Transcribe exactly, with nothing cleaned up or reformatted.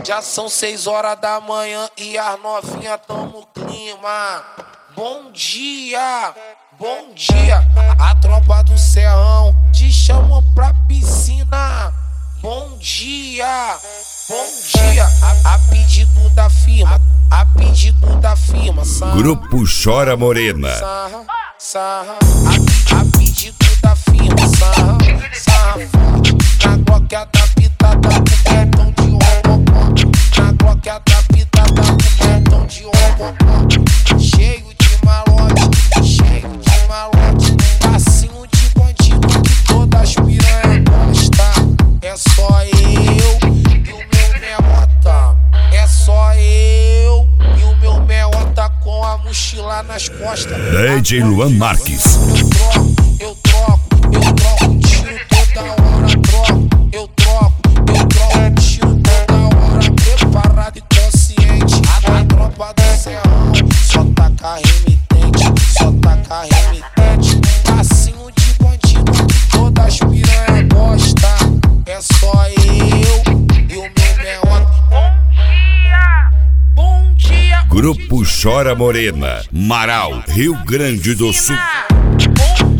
Já são seis horas da manhã e as novinhas tão no clima. Bom dia, bom dia. A tropa do Serrão te chamam pra piscina. Bom dia, bom dia. A, a pedido da firma, a pedido da firma. Sarra, Grupo Chora Morena. sarra, sarra. A, a pedido da firma. Sarra, sarra. Na glock adaptada com cartão de robocó. Na glock adaptada com cartão de robocó. Cheio de malote, cheio de malote. Passinho de bandido que todas as piranhas gostam. É só eu e o meu meota. É só eu e o meu meota com a mochila nas costas. D J Luan Marques. Eu troco, eu troco, eu troco tiro toda hora, troco. Eu troco, eu troco tiro toda hora. Preparado e consciente. A tropa do Serrão só taca remitente, só taca remitente. Passinho de bandido que todas as piranhas gostam. É só eu e o meu meota. Bom dia, bom dia. Grupo Chora Morena, Marau, Rio Grande do Sul. Bom